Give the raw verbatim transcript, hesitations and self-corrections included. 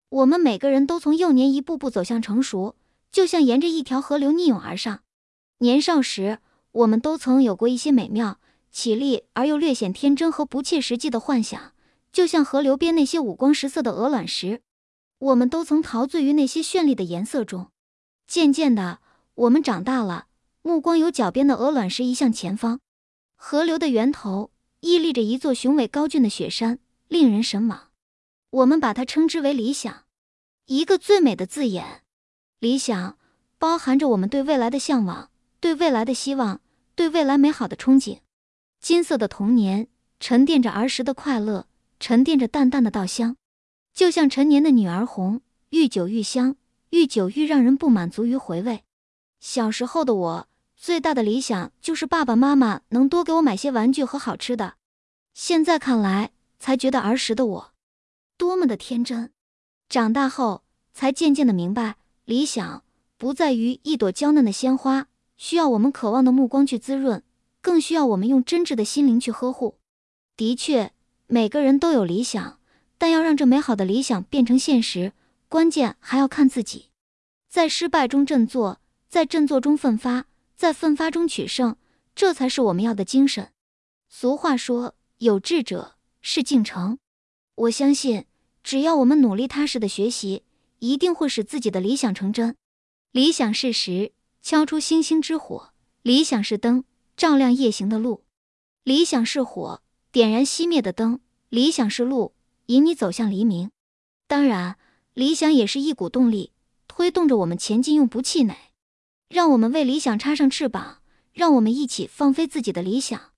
我们每个人都从幼年一步步走向成熟，就像沿着一条河流逆涌而上。年少时，我们都曾有过一些美妙、绮丽而又略显天真和不切实际的幻想，就像河流边那些五光十色的鹅卵石。我们都曾陶醉于那些绚丽的颜色中。渐渐的，我们长大了，目光由脚边的鹅卵石移向前方。河流的源头屹立着一座雄伟高峻的雪山，令人神往。我们把它称之为理想，一个最美的字眼。理想包含着我们对未来的向往，对未来的希望，对未来美好的憧憬。金色的童年沉淀着儿时的快乐，沉淀着淡淡的稻香，就像陈年的女儿红，愈久愈香，愈久愈让人不满足于回味。小时候的我，最大的理想就是爸爸妈妈能多给我买些玩具和好吃的。现在看来，才觉得儿时的我多么的天真。长大后，才渐渐的明白，理想不在于一朵娇嫩的鲜花，需要我们渴望的目光去滋润，更需要我们用真挚的心灵去呵护。的确，每个人都有理想，但要让这美好的理想变成现实，关键还要看自己。在失败中振作，在振作中奋发，在奋发中取胜，这才是我们要的精神。俗话说，有志者事竟成。我相信，只要我们努力踏实的学习，一定会使自己的理想成真。理想是石，敲出星星之火；理想是灯，照亮夜行的路；理想是火，点燃熄灭的灯；理想是路，引你走向黎明。当然，理想也是一股动力，推动着我们前进，永不气馁。让我们为理想插上翅膀，让我们一起放飞自己的理想。